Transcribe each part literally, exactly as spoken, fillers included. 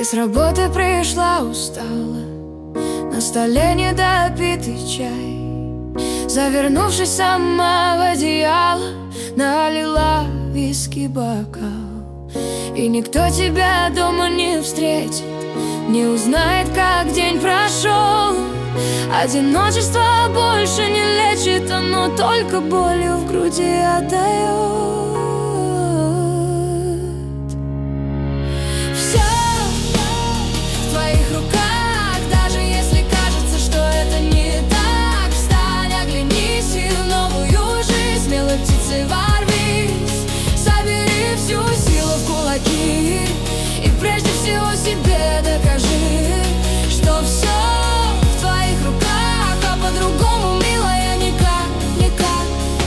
с работы пришла устала, на столе недопитый чай. Завернувшись сама в одеяло, налила виски бокал. И никто тебя дома не встретит, не узнает, как день прошел. Одиночество больше не лечит, оно только болью в груди отдает. Все в твоих руках, даже если кажется, что это не так. Встань, оглянись и в новую жизнь смелой птицей ворвись. Собери всю силу в кулаки и прежде всего себе докажи, что все в твоих руках, а по-другому, милая, никак, никак.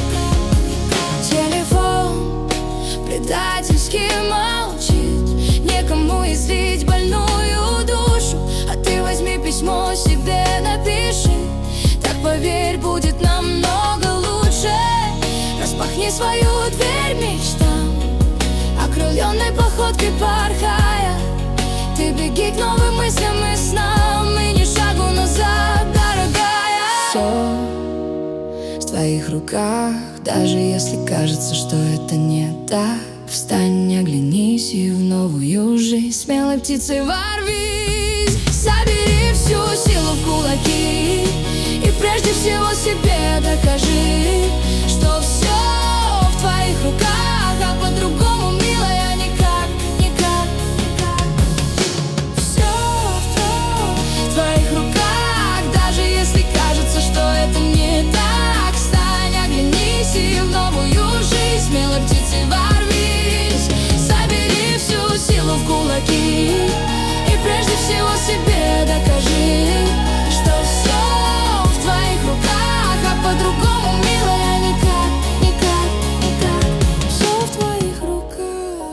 Телефон предательски молчит, некому излить больную душу. А ты возьми письмо себе напиши, так, поверь, будет намного лучше. Распахни свою дверь мечтам, окрыленной походкой порхая. Ты беги к новым мыслям и снам, и ни шагу назад, дорогая. Все в твоих руках, даже если кажется, что это не так. Встань, оглянись и в новую жизнь смелой птицей ворвись. Собери всю силу в кулаки и прежде всего себе докажи, что все в твоих руках, а по-другому, милая, никак, никак, никак. Все в твоих руках, даже если кажется, что это не так. Встань, оглянись и в новую жизнь смелой птицей ворвись. Собери всю силу в кулаки и прежде всего себе докажи, что все в твоих руках, а по-другому, милая, никак, никак, никак. Все в твоих руках.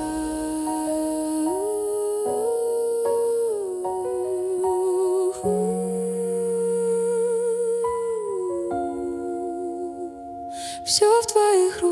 Все в твоих руках.